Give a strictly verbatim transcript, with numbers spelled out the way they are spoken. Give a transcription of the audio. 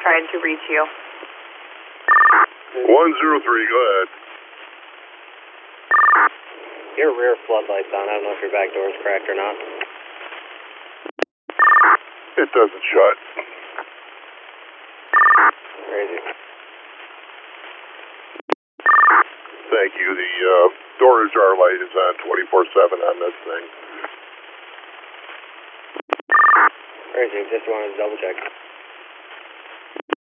trying to reach you. one zero three, go ahead. Your rear floodlight's on. I don't know if your back door's cracked or not. It doesn't shut. Crazy. Thank you. The uh, door ajar light is on twenty-four seven on this thing. Crazy. Just wanted to double check.